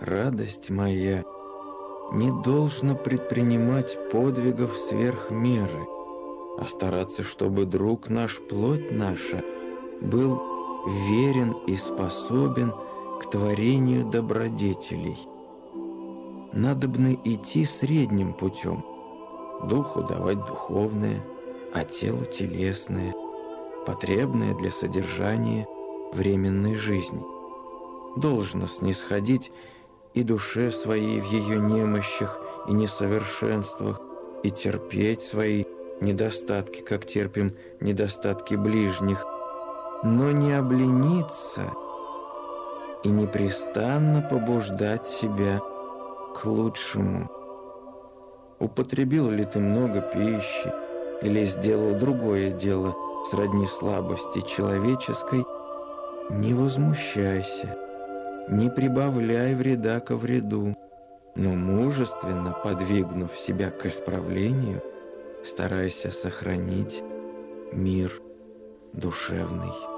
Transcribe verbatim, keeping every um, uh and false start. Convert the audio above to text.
радость моя, не должно предпринимать подвигов сверх меры, а стараться, чтобы друг наш, плоть наша, был верен и способен к творению добродетелей. Надобно идти средним путем, духу давать духовное, а телу телесное, потребное для содержания временной жизни. Должно снисходить и душе своей в ее немощах и несовершенствах, и терпеть свои недостатки, как терпим недостатки ближних, но не облениться и непрестанно побуждать себя к лучшему. Употребил ли ты много пищи или сделал другое дело сродни слабости человеческой, не возмущайся, не прибавляй вреда ко вреду, но мужественно подвигнув себя к исправлению, старайся сохранить мир душевный.